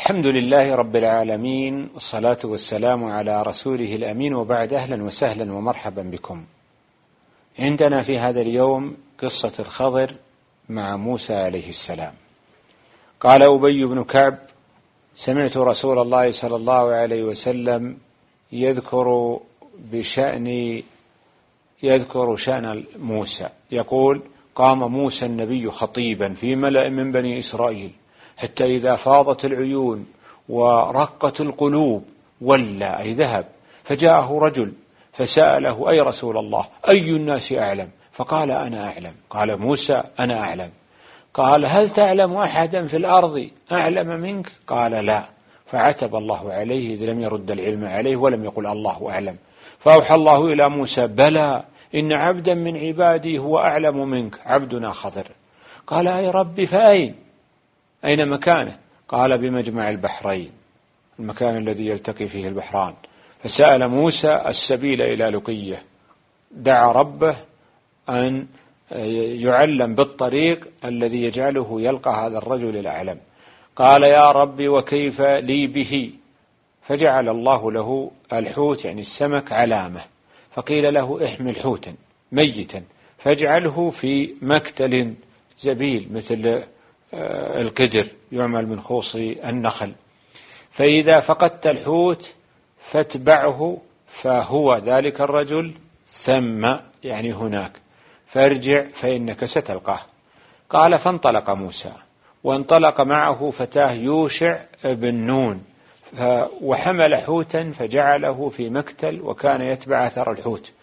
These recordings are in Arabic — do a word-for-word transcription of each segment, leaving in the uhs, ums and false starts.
الحمد لله رب العالمين، والصلاة والسلام على رسوله الأمين، وبعد. أهلا وسهلا ومرحبا بكم. عندنا في هذا اليوم قصة الخضر مع موسى عليه السلام. قال أبي بن كعب: سمعت رسول الله صلى الله عليه وسلم يذكر بشأن يذكر شأن موسى، يقول: قام موسى النبي خطيبا في ملأ من بني إسرائيل حتى إذا فاضت العيون ورقت القلوب ولى أي ذهب، فجاءه رجل فسأله: أي رسول الله، أي الناس أعلم؟ فقال: أنا أعلم. قال موسى: أنا أعلم. قال: هل تعلم أحدا في الأرض أعلم منك؟ قال: لا. فعتب الله عليه إذ لم يرد العلم عليه ولم يقل الله أعلم. فأوحى الله إلى موسى: بلى، إن عبدا من عبادي هو أعلم منك، عبدنا خضر. قال: أي ربي، فأين؟ أين مكانه؟ قال: بمجمع البحرين، المكان الذي يلتقي فيه البحران. فسأل موسى السبيل إلى لقيه، دعا ربه أن يعلم بالطريق الذي يجعله يلقى هذا الرجل الأعلم. قال: يا ربي، وكيف لي به؟ فجعل الله له الحوت يعني السمك علامة، فقيل له: احمل حوتا ميتا فاجعله في مكتل زبيل مثل القدر يعمل من خوص النخل، فإذا فقدت الحوت فاتبعه فهو ذلك الرجل ثم يعني هناك، فارجع فإنك ستلقاه. قال: فانطلق موسى، وانطلق معه فتاه يوشع بن نون، وحمل حوتا فجعله في مكتل وكان يتبع أثر الحوت.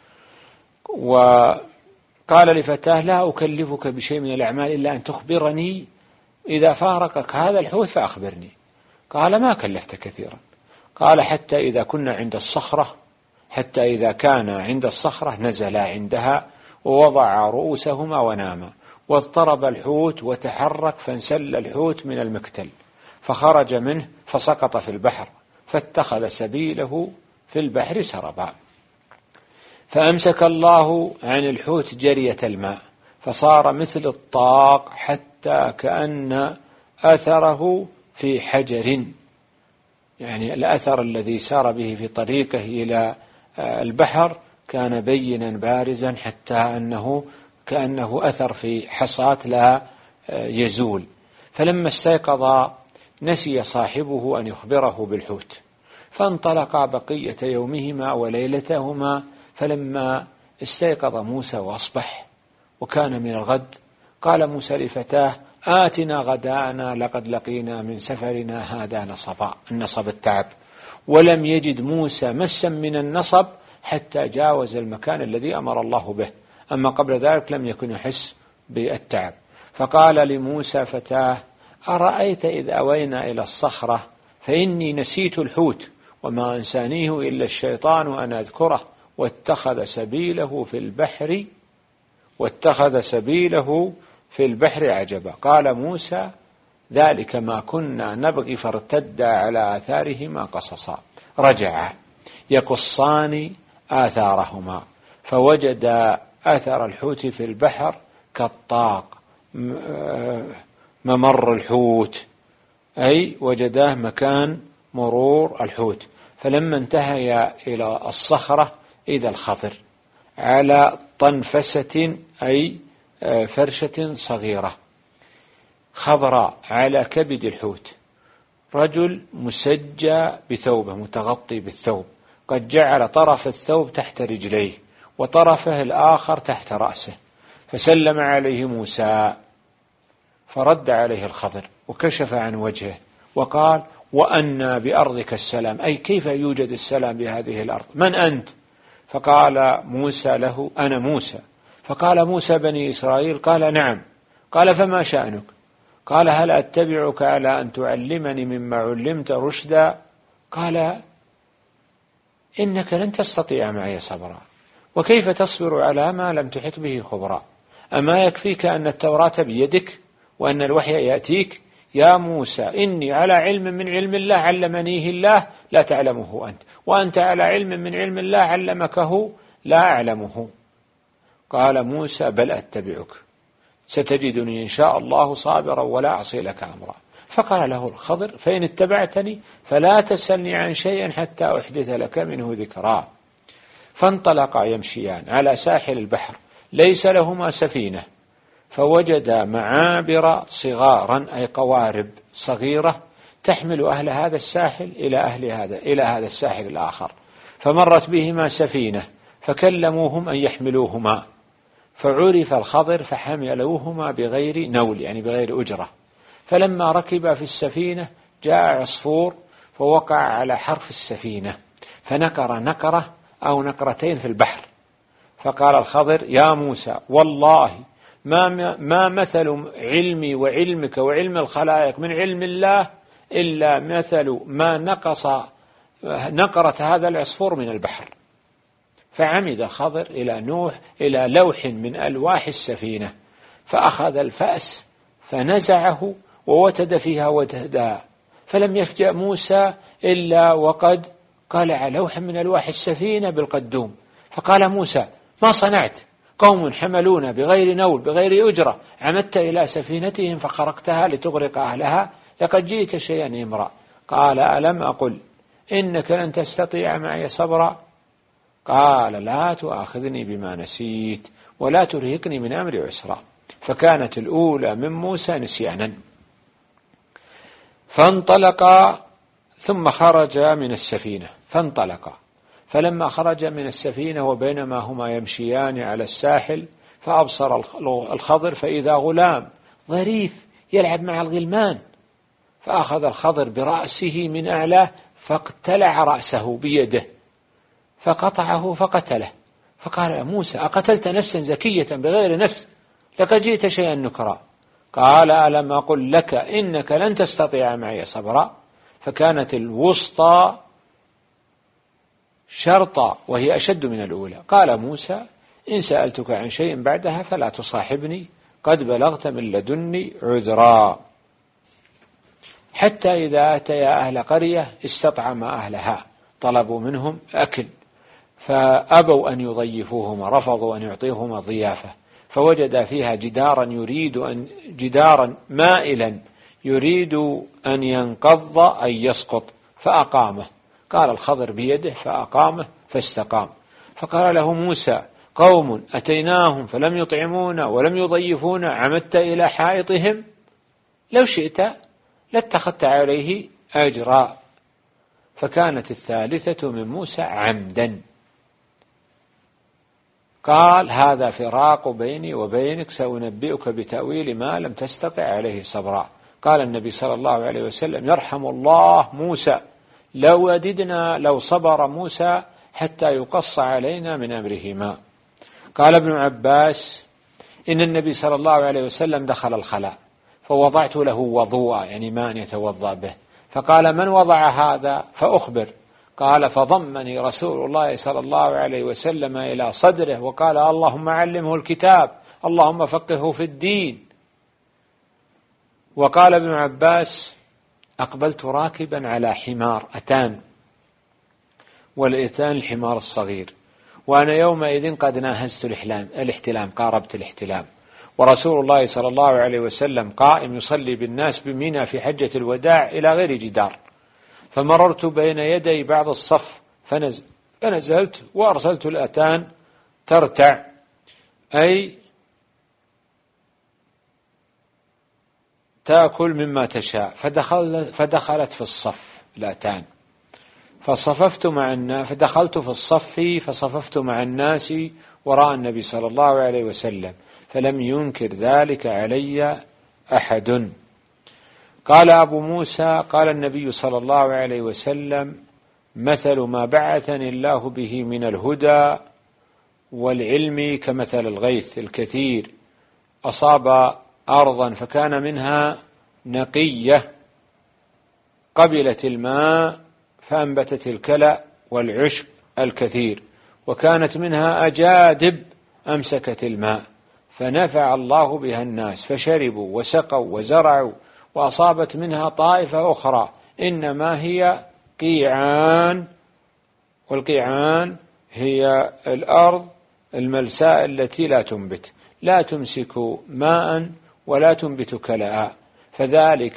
وقال لفتاه: لا أكلفك بشيء من الأعمال إلا أن تخبرني إذا فارقك هذا الحوت فأخبرني. قال: ما كلفت كثيرا. قال: حتى إذا كنا عند الصخرة حتى إذا كان عند الصخرة نزلا عندها ووضع رؤوسهما وناما، واضطرب الحوت وتحرك فانسل الحوت من المكتل فخرج منه فسقط في البحر، فاتخذ سبيله في البحر سربا. فأمسك الله عن الحوت جرية الماء فصار مثل الطاق حتى كأن أثره في حجر، يعني الأثر الذي سار به في طريقه إلى البحر كان بينا بارزا حتى أنه كأنه أثر في حصاة لا يزول. فلما استيقظ نسي صاحبه أن يخبره بالحوت، فانطلقا بقية يومهما وليلتهما. فلما استيقظ موسى وأصبح وكان من الغد، قال موسى لفتاه: آتنا غداءنا لقد لقينا من سفرنا هذا نصبا، النصب التعب. ولم يجد موسى مسا من النصب حتى جاوز المكان الذي أمر الله به، أما قبل ذلك لم يكن يحس بالتعب. فقال لموسى فتاه: أرأيت إذ أوينا إلى الصخرة فإني نسيت الحوت وما أنسانيه إلا الشيطان أن أذكره واتخذ سبيله في البحر واتخذ سبيله في البحر عجبا. قال موسى: ذلك ما كنا نبغي فارتدا على آثارهما قصصا. رجعا يقصان آثارهما فوجد أثر الحوت في البحر كالطاق ممر الحوت، أي وجداه مكان مرور الحوت. فلما انتهيا إلى الصخرة إذا الخضر على طنفسة أي فرشة صغيرة خضراء على كبد الحوت، رجل مسجى بثوبه متغطي بالثوب، قد جعل طرف الثوب تحت رجليه وطرفه الآخر تحت رأسه. فسلم عليه موسى فرد عليه الخضر وكشف عن وجهه وقال: وأنى بأرضك السلام، أي كيف يوجد السلام بهذه الأرض؟ من أنت؟ فقال موسى له: أنا موسى. فقال: موسى بني إسرائيل؟ قال: نعم. قال: فما شأنك؟ قال: هل أتبعك على أن تعلمني مما علمت رشدا؟ قال: إنك لن تستطيع معي صبرا، وكيف تصبر على ما لم تحط به خبرا؟ أما يكفيك أن التوراة بيدك وأن الوحي يأتيك؟ يا موسى إني على علم من علم الله علمنيه الله لا تعلمه أنت، وأنت على علم من علم الله علمكه لا أعلمه. قال موسى: بل أتبعك، ستجدني إن شاء الله صابرا ولا أعصي لك أمرا. فقال له الخضر فإن اتبعتني فلا تسألني عن شيء حتى أحدث لك منه ذكرا. فانطلقا يمشيان على ساحل البحر ليس لهما سفينة، فوجدا معابر صغارا أي قوارب صغيرة تحمل أهل هذا الساحل إلى أهل هذا إلى هذا الساحل الآخر، فمرت بهما سفينة فكلموهم أن يحملوهما، فعرف الخضر فحملوهما بغير نول يعني بغير أجرة. فلما ركب في السفينة جاء عصفور فوقع على حرف السفينة فنكر نكرة أو نكرتين في البحر، فقال الخضر يا موسى والله ما, ما مثل علمي وعلمك وعلم الخلائق من علم الله إلا مثل ما نقص نقرة هذا العصفور من البحر. فعمد الخضر إلى نوح إلى لوح من ألواح السفينة فأخذ الفأس فنزعه ووتد فيها وتدا، فلم يفجأ موسى إلا وقد قلع لوحا من ألواح السفينة بالقدوم. فقال موسى ما صنعت؟ قوم حملون بغير نول بغير أجرة، عمدت إلى سفينتهم فخرقتها لتغرق أهلها، لقد جئت شيئا إمرا. قال ألم أقل إنك لن تستطيع معي صبرا؟ قال لا تؤاخذني بما نسيت ولا ترهقني من أمري عسرا. فكانت الأولى من موسى نسيانا. فانطلقا ثم خرج من السفينة فانطلقا فلما خرج من السفينة وبينما هما يمشيان على الساحل فأبصر الخضر فإذا غلام ظريف يلعب مع الغلمان، فأخذ الخضر برأسه من أعلاه فاقتلع رأسه بيده فقطعه فقتله. فقال موسى أقتلت نفسا زكية بغير نفس لقد جئت شيئا نكرا. قال ألم أقل لك إنك لن تستطيع معي صبرا. فكانت الوسطى شرطا وهي أشد من الأولى. قال موسى إن سألتك عن شيء بعدها فلا تصاحبني قد بلغت من لدني عذرا. حتى إذا أتيا أهل قرية استطعما أهلها طلبوا منهم أكل فأبوا أن يضيفوهما، رفضوا أن يعطيهما ضيافة، فوجد فيها جدارا يريد أن جدارا مائلا يريد أن ينقض أن يسقط فأقامه. قال الخضر بيده فأقامه فاستقام. فقال له موسى قوم أتيناهم فلم يطعمونا ولم يضيفونا عمدت إلى حائطهم لو شئت لاتخذت عليه أجرا. فكانت الثالثة من موسى عمدا. قال هذا فراق بيني وبينك سأنبئك بتأويل ما لم تستطع عليه صبرا. قال النبي صلى الله عليه وسلم يرحم الله موسى لو وددنا لو صبر موسى حتى يقص علينا من أمره ما. قال ابن عباس إن النبي صلى الله عليه وسلم دخل الخلاء فوضعت له وضوءا يعني ماء يتوضأ به، فقال من وضع هذا؟ فأخبر. قال فضمني رسول الله صلى الله عليه وسلم إلى صدره وقال اللهم علمه الكتاب اللهم فقهه في الدين. وقال ابن عباس أقبلت راكبا على حمار أتان، والإتان الحمار الصغير، وأنا يومئذ قد ناهزت الاحتلام قاربت الاحتلام، ورسول الله صلى الله عليه وسلم قائم يصلي بالناس بمنى في حجة الوداع إلى غير جدار، فمررت بين يدي بعض الصف فنزل فنزلت وأرسلت الأتان ترتع أي تأكل مما تشاء، فدخل فدخلت في الصف الأتان فصففت مع الناس فدخلت في الصف فصففت مع الناس وراء النبي صلى الله عليه وسلم فلم ينكر ذلك علي أحد. قال أبو موسى قال النبي صلى الله عليه وسلم مثل ما بعثني الله به من الهدى والعلم كمثل الغيث الكثير أصاب أرضا فكان منها نقية قبلت الماء فأنبتت الكلأ والعشب الكثير، وكانت منها أجادب أمسكت الماء فنفع الله بها الناس فشربوا وسقوا وزرعوا، وأصابت منها طائفة أخرى إنما هي قيعان، والقيعان هي الأرض الملساء التي لا تنبت لا تمسك ماء ولا تنبت كلأ، فذلك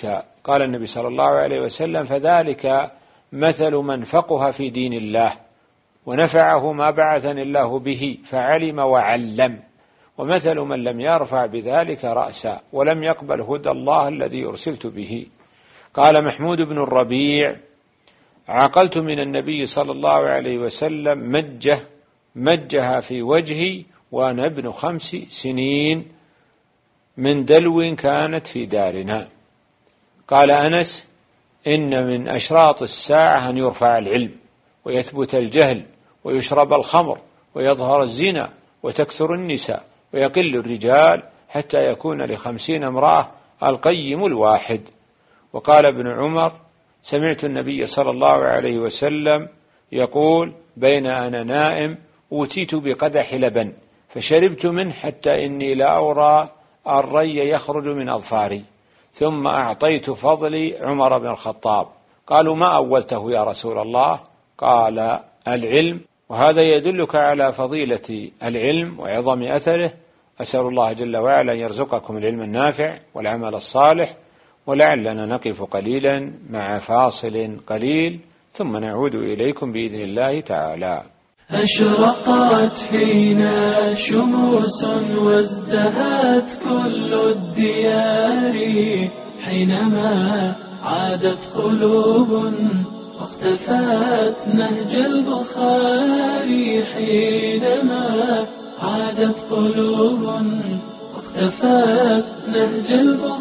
قال النبي صلى الله عليه وسلم: فذلك مثل من فقه في دين الله ونفعه ما بعثني الله به فعلم وعلم، ومثل من لم يرفع بذلك رأسا ولم يقبل هدى الله الذي أرسلت به. قال محمود بن الربيع: عقلت من النبي صلى الله عليه وسلم مجة مجها في وجهي وأنا ابن خمس سنين من دلو كانت في دارنا. قال أنس: إن من أشراط الساعة أن يرفع العلم ويثبت الجهل ويشرب الخمر ويظهر الزنا وتكثر النساء ويقل الرجال حتى يكون لخمسين امرأة القيم الواحد. وقال ابن عمر: سمعت النبي صلى الله عليه وسلم يقول: بين أنا نائم أوتيت بقدح لبن فشربت منه حتى إني لأرى الري يخرج من أظفاري، ثم أعطيت فضلي عمر بن الخطاب. قالوا: ما أولته يا رسول الله؟ قال: العلم. وهذا يدلك على فضيلة العلم وعظم أثره. أسأل الله جل وعلا أن يرزقكم العلم النافع والعمل الصالح، ولعلنا نقف قليلا مع فاصل قليل ثم نعود إليكم بإذن الله تعالى. أشرقت فينا شموس وازدهت كل الديار حينما عادت قلوب واختفت نهج البخاري، حينما عادت قلوب واختفت نهج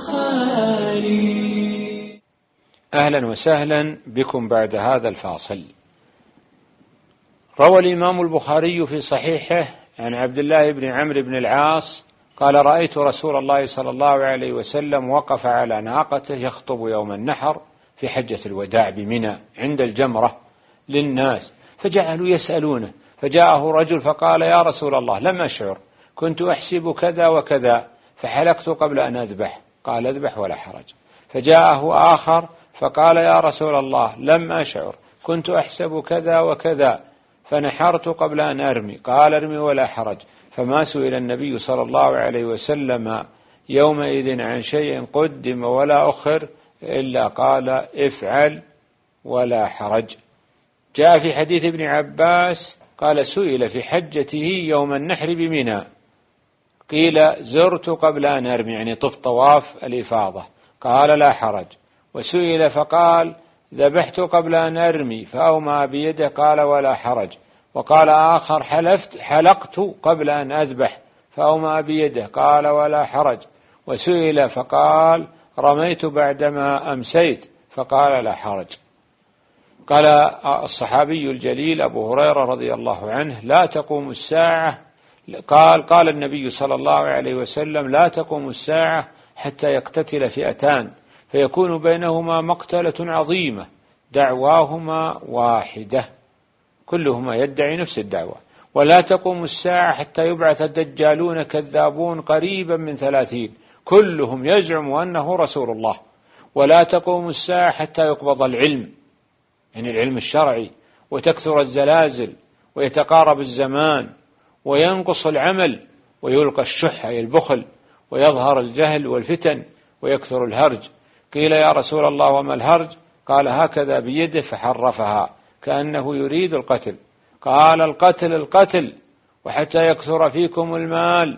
البخاري. أهلا وسهلا بكم بعد هذا الفاصل. روى الإمام البخاري في صحيحه عن عبد الله بن عمرو بن العاص قال: رأيت رسول الله صلى الله عليه وسلم وقف على ناقته يخطب يوم النحر في حجة الوداع بمنى عند الجمرة للناس، فجعلوا يسألونه، فجاءه رجل فقال: يا رسول الله، لم أشعر، كنت أحسب كذا وكذا فحلقت قبل أن أذبح. قال: اذبح ولا حرج. فجاءه آخر فقال: يا رسول الله، لم أشعر، كنت أحسب كذا وكذا فنحرت قبل أن أرمي. قال: ارمي ولا حرج. فما سئل النبي صلى الله عليه وسلم يومئذ عن شيء قدم ولا أخر إلا قال: افعل ولا حرج. جاء في حديث ابن عباس قال: سئل في حجته يوم النحر بمنى، قيل: زرت قبل أن أرمي، يعني طف طواف الإفاضة، قال: لا حرج. وسئل فقال: ذبحت قبل أن أرمي فأومى بيده، قال: ولا حرج. وقال آخر: حلفت حلقت قبل أن أذبح فأومى بيده، قال: ولا حرج. وسئل فقال: رميت بعدما أمسيت، فقال: لا حرج. قال الصحابي الجليل أبو هريرة رضي الله عنه: لا تقوم الساعة قال قال النبي صلى الله عليه وسلم: لا تقوم الساعة حتى يقتتل فئتان فيكون بينهما مقتلة عظيمة دعواهما واحدة، كلهما يدعي نفس الدعوة. ولا تقوم الساعة حتى يبعث الدجالون كذابون قريبا من ثلاثين كلهم يزعم أنه رسول الله. ولا تقوم الساعة حتى يقبض العلم، يعني العلم الشرعي، وتكثر الزلازل ويتقارب الزمان وينقص العمل ويلقى الشح أي البخل ويظهر الجهل والفتن ويكثر الهرج. قيل: يا رسول الله، وما الهرج؟ قال: هكذا بيده فحرفها كأنه يريد القتل. قال: القتل القتل، وحتى يكثر فيكم المال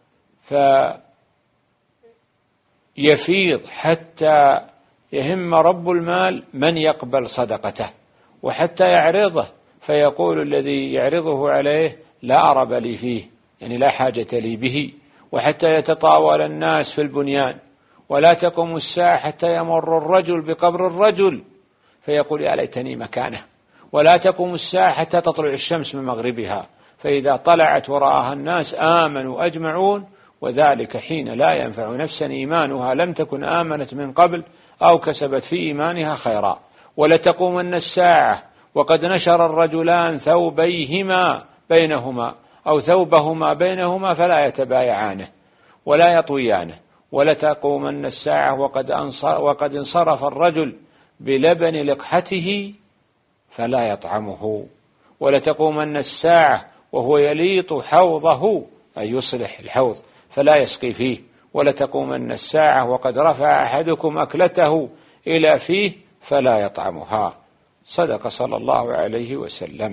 فيفيض حتى يهم رب المال من يقبل صدقته، وحتى يعرضه فيقول الذي يعرضه عليه: لا أرب لي فيه، يعني لا حاجة لي به، وحتى يتطاول الناس في البنيان. ولا تقوم الساعة حتى يمر الرجل بقبر الرجل فيقول: يا ليتني مكانه. ولا تقوم الساعة حتى تطلع الشمس من مغربها، فإذا طلعت ورآها الناس آمنوا أجمعون، وذلك حين لا ينفع نفسا إيمانها لم تكن آمنت من قبل أو كسبت في إيمانها خيرا. ولتقومن الساعة وقد نشر الرجلان ثوبيهما بينهما أو ثوبهما بينهما فلا يتبايعانه ولا يطويانه. ولتقومن الساعة وقد وقد انصرف الرجل بلبن لقحته فلا يطعمه. ولتقومن الساعة وهو يليط حوضه أي يصلح الحوض فلا يسقي فيه. ولتقومن الساعة وقد رفع أحدكم أكلته إلى فيه فلا يطعمها. صدق صلى الله عليه وسلم.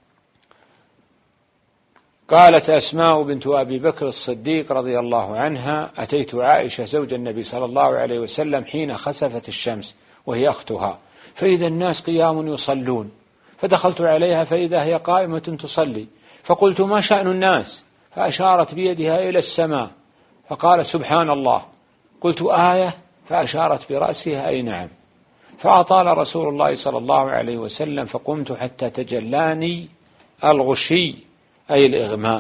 قالت أسماء بنت أبي بكر الصديق رضي الله عنها: أتيت عائشة زوج النبي صلى الله عليه وسلم حين خسفت الشمس وهي أختها، فإذا الناس قيام يصلون، فدخلت عليها فإذا هي قائمة تصلي، فقلت: ما شأن الناس؟ فأشارت بيدها إلى السماء فقالت: سبحان الله. قلت: آية؟ فأشارت برأسها: أي نعم. فأطال رسول الله صلى الله عليه وسلم، فقمت حتى تجلاني الغشي أي الإغماء،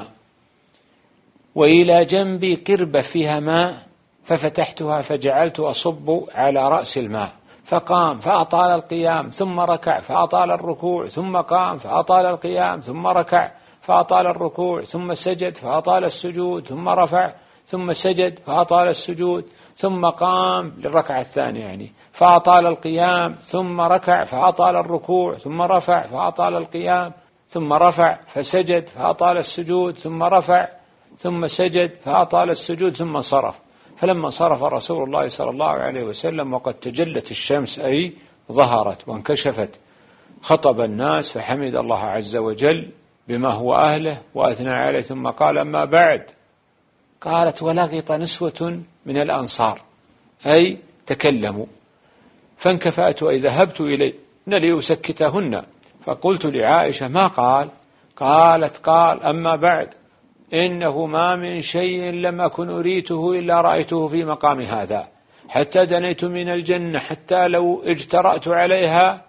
وإلى جنبي قربة فيها ماء، ففتحتها فجعلت أصب على رأس الماء، فقام فأطال القيام ثم ركع فأطال الركوع، ثم قام فأطال القيام ثم ركع فأطال الركوع، ثم سجد فأطال السجود، ثم رفع ثم سجد فأطال السجود، ثم قام للركعة الثانية يعني فأطال القيام، ثم ركع فأطال الركوع، ثم رفع فأطال القيام، ثم رفع فسجد فأطال السجود، ثم رفع ثم سجد فأطال السجود، ثم صرف. فلما صرف رسول الله صلى الله عليه وسلم وقد تجلت الشمس أي ظهرت وانكشفت، خطب الناس فحمد الله عز وجل بما هو أهله وأثنى عليه، ثم قال: أما بعد. قالت: ولغط نسوة من الأنصار أي تكلموا، فانكفأت وذهبت إليه لأسكتهن، فقلت لعائشة: ما قال؟ قالت: قال: أما بعد، إنه ما من شيء لم أكن أريته إلا رأيته في مقام هذا، حتى دنيت من الجنة، حتى لو اجترأت عليها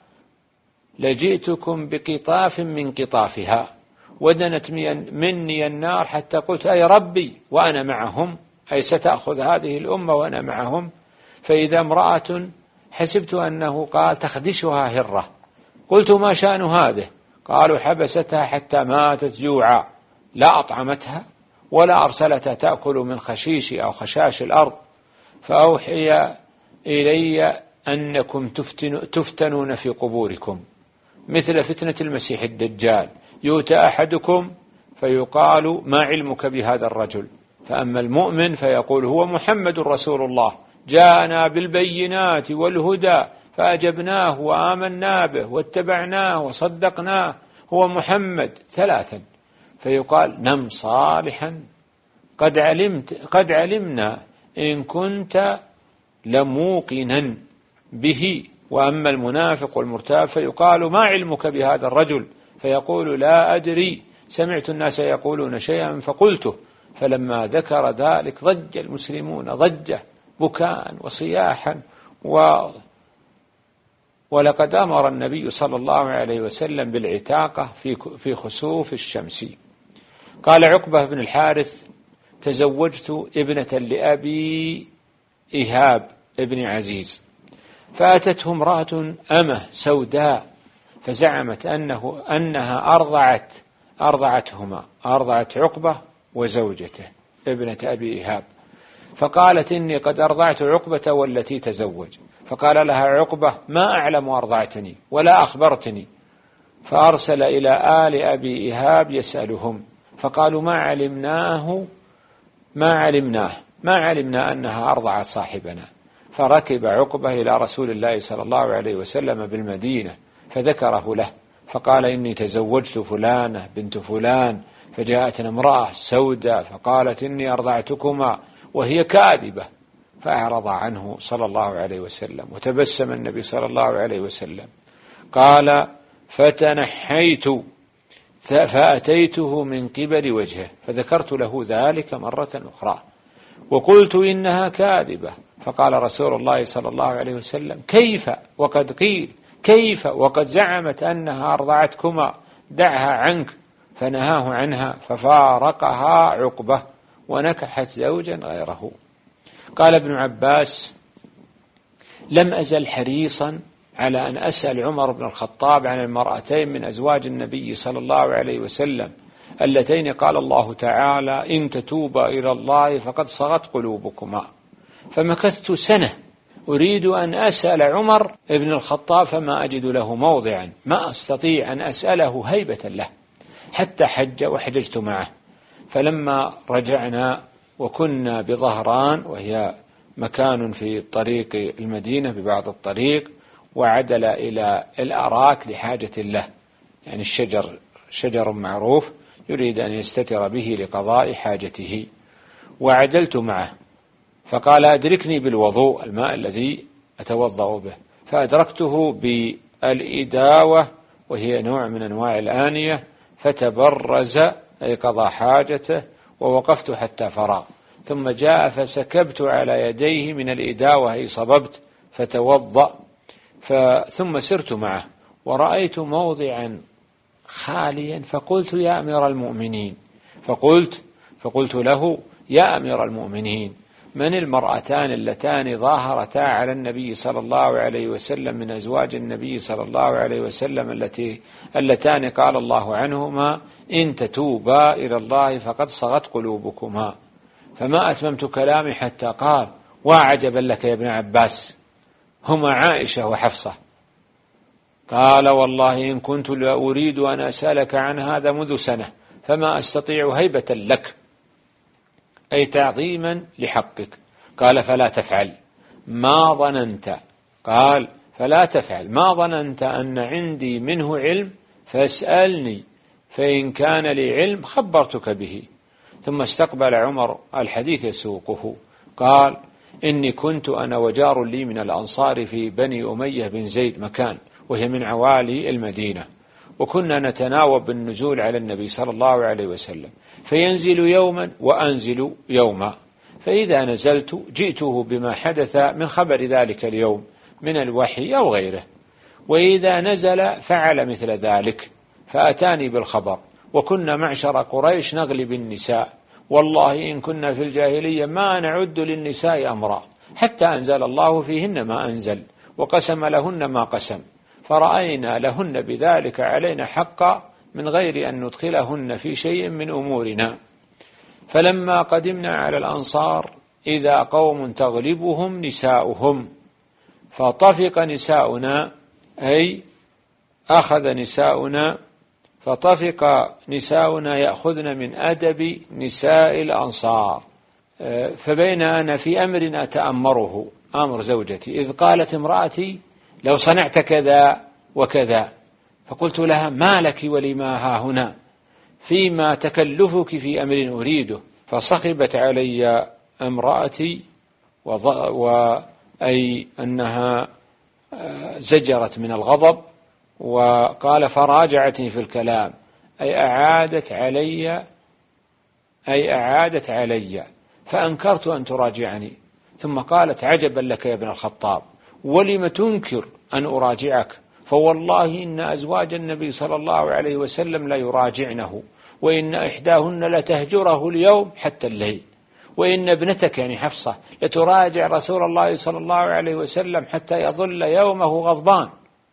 لجئتكم بقطاف من قطافها، ودنت مني النار حتى قلت: أي ربي وأنا معهم، أي ستأخذ هذه الأمة وأنا معهم. فإذا امرأة حسبت أنه قال تخدشها هرة، قلت: ما شأن هذه؟ قالوا: حبستها حتى ماتت جوعا، لا أطعمتها ولا أرسلتها تأكل من خشيش أو خشاش الأرض، فأوحي إلي أنكم تفتن تفتنون في قبوركم مثل فتنة المسيح الدجال، يؤتى أحدكم فيقال: ما علمك بهذا الرجل؟ فأما المؤمن فيقول: هو محمد رسول الله، جاءنا بالبينات والهدى فأجبناه وآمنا به واتبعناه وصدقناه، هو محمد ثلاثا، فيقال: نم صالحا، قد علمت قد علمنا إن كنت لموقنا به. وأما المنافق والمرتاب فيقال: ما علمك بهذا الرجل؟ فيقول: لا أدري، سمعت الناس يقولون شيئا فقلته. فلما ذكر ذلك ضج المسلمون ضجة بكاء وصياحا. و ولقد أمر النبي صلى الله عليه وسلم بالعتاقة في في خسوف الشمس. قال عقبة بن الحارث: تزوجت ابنة لأبي إيهاب ابن عزيز، فأتته امرأة أمه سوداء، فزعمت أنه أنها أرضعت أرضعتهما أرضعت عقبة وزوجته ابنة أبي إيهاب، فقالت: إني قد أرضعت عقبة والتي تزوج. فقال لها عقبة: ما أعلم أرضعتني ولا أخبرتني. فأرسل إلى آل أبي إيهاب يسألهم، فقالوا: ما علمناه ما علمناه ما علمنا أنها أرضعت صاحبنا. فركب عقبة إلى رسول الله صلى الله عليه وسلم بالمدينة فذكره له، فقال: إني تزوجت فلانة بنت فلان، فجاءتنا امرأة سوداء فقالت: إني أرضعتكما، وهي كاذبة. فأعرض عنه صلى الله عليه وسلم، وتبسم النبي صلى الله عليه وسلم. قال: فتنحيت فأتيته من قبل وجهه، فذكرت له ذلك مرة أخرى وقلت: إنها كاذبة. فقال رسول الله صلى الله عليه وسلم: كيف وقد قيل؟ كيف وقد زعمت أنها أرضعتكما؟ دعها عنك. فنهاه عنها، ففارقها عقبة ونكحت زوجا غيره. قال ابن عباس: لم أزل حريصا على أن أسأل عمر بن الخطاب عن المرأتين من أزواج النبي صلى الله عليه وسلم اللتين قال الله تعالى: إن تتوبا إلى الله فقد صغت قلوبكما. فمكثت سنة أريد أن أسأل عمر بن الخطاب فما أجد له موضعا ما أستطيع أن أسأله هيبة له، حتى حج وحججت معه. فلما رجعنا وكنا بظهران وهي مكان في طريق المدينة ببعض الطريق، وعدل إلى الأراك لحاجة له، يعني الشجر شجر معروف يريد أن يستتر به لقضاء حاجته، وعدلت معه فقال أدركني بالوضوء، الماء الذي أتوضأ به، فأدركته بالإداوة وهي نوع من أنواع الآنية، فتبرز أي قضى حاجته، ووقفت حتى فرغ، ثم جاء فسكبت على يديه من الإداوة أي صببت فتوضأ، ثم سرت معه ورأيت موضعا خاليا فقلت يا أمير المؤمنين، فقلت فقلت له يا أمير المؤمنين من المرأتان اللتان ظاهرتا على النبي صلى الله عليه وسلم من أزواج النبي صلى الله عليه وسلم التي اللتان قال الله عنهما إن تتوبا إلى الله فقد صغت قلوبكما، فما أتممت كلامي حتى قال وعجبا لك يا ابن عباس هما عائشة وحفصة. قال والله إن كنت لأريد أن أسألك عن هذا منذ سنة فما أستطيع هيبة لك أي تعظيما لحقك. قال فلا تفعل ما ظننت قال فلا تفعل ما ظننت أن عندي منه علم فاسألني فإن كان لي علم خبرتك به. ثم استقبل عمر الحديث يسوقه قال إني كنت أنا وجار لي من الأنصار في بني أمية بن زيد مكان، وهي من عوالي المدينة، وكنا نتناوب بالنزول على النبي صلى الله عليه وسلم، فينزل يوما وأنزل يوما، فإذا نزلت جئته بما حدث من خبر ذلك اليوم من الوحي أو غيره، وإذا نزل فعل مثل ذلك فأتاني بالخبر. وكنا معشر قريش نغلب النساء، والله إن كنا في الجاهلية ما نعد للنساء أمرا، حتى أنزل الله فيهن ما أنزل وقسم لهن ما قسم، فرأينا لهن بذلك علينا حقا من غير أن ندخلهن في شيء من أمورنا. فلما قدمنا على الأنصار إذا قوم تغلبهم نساؤهم، فطفق نساؤنا أي أخذ نساؤنا فطفق نساؤنا يأخذن من أدب نساء الأنصار، فبين أنا في أمر أتأمره أمر زوجتي إذ قالت امرأتي لو صنعت كذا وكذا، فقلت لها ما لك ولما ها هنا فيما تكلفك في أمر أريده، فصخبت علي امرأتي وأي أنها زجرت من الغضب، وقال فراجعتني في الكلام أي أعادت علي أي أعادت علي فأنكرت أن تراجعني، ثم قالت عجبا لك يا ابن الخطاب ولم تنكر أن أراجعك، فوالله إن أزواج النبي صلى الله عليه وسلم لا يراجعنه، وإن إحداهن لتهجره اليوم حتى الليل، وإن ابنتك يعني حفصة لتراجع رسول الله صلى الله عليه وسلم حتى يظل يومه غضبان.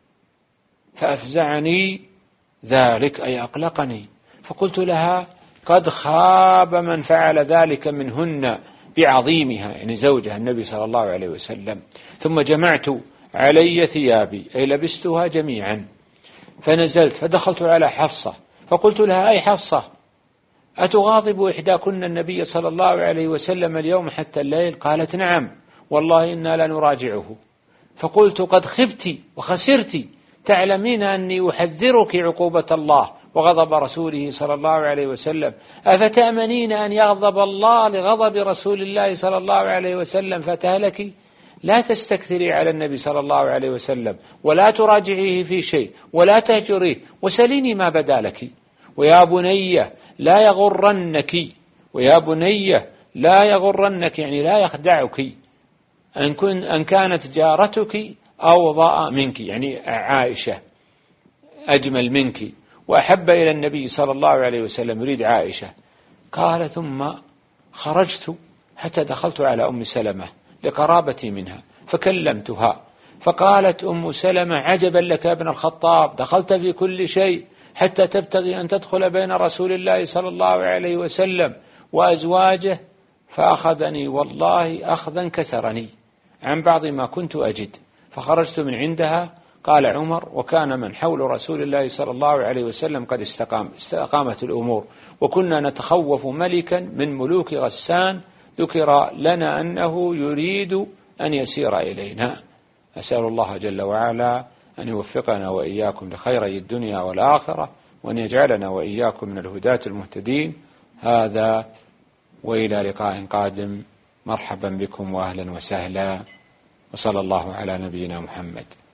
فأفزعني ذلك أي أقلقني، فقلت لها قد خاب من فعل ذلك منهن بعظيمها يعني زوجها النبي صلى الله عليه وسلم. ثم جمعت علي ثيابي أي لبستها جميعا، فنزلت فدخلت على حفصة فقلت لها أي حفصة أتغاضب إحداكن النبي صلى الله عليه وسلم اليوم حتى الليل؟ قالت نعم والله إنا لا نراجعه. فقلت قد خبت وخسرت، تعلمين أني أحذرك عقوبة الله وغضب رسوله صلى الله عليه وسلم، أفتأمنين أن يغضب الله لغضب رسول الله صلى الله عليه وسلم فتهلكي؟ لا تستكثري على النبي صلى الله عليه وسلم ولا تراجعيه في شيء ولا تهجريه، وسليني ما بدا لك. ويا بني لا يغرنك ويا بني لا يغرنك يعني لا يخدعك أن, كن أن كانت جارتك أوضأ منك يعني عائشة أجمل منك وأحب إلى النبي صلى الله عليه وسلم يريد عائشة. قال ثم خرجت حتى دخلت على أم سلمة لقرابتي منها فكلمتها، فقالت أم سلمة عجبا لك يا ابن الخطاب دخلت في كل شيء حتى تبتغي أن تدخل بين رسول الله صلى الله عليه وسلم وأزواجه، فأخذني والله أخذا كسرني عن بعض ما كنت أجد، فخرجت من عندها. قال عمر وكان من حول رسول الله صلى الله عليه وسلم قد استقام استقامت الأمور، وكنا نتخوف ملكا من ملوك غسان ذكر لنا أنه يريد أن يسير إلينا. أسأل الله جل وعلا أن يوفقنا وإياكم لخيري الدنيا والآخرة، وأن يجعلنا وإياكم من الهداة المهتدين. هذا وإلى لقاء قادم، مرحبا بكم وأهلا وسهلا، وصلى الله على نبينا محمد.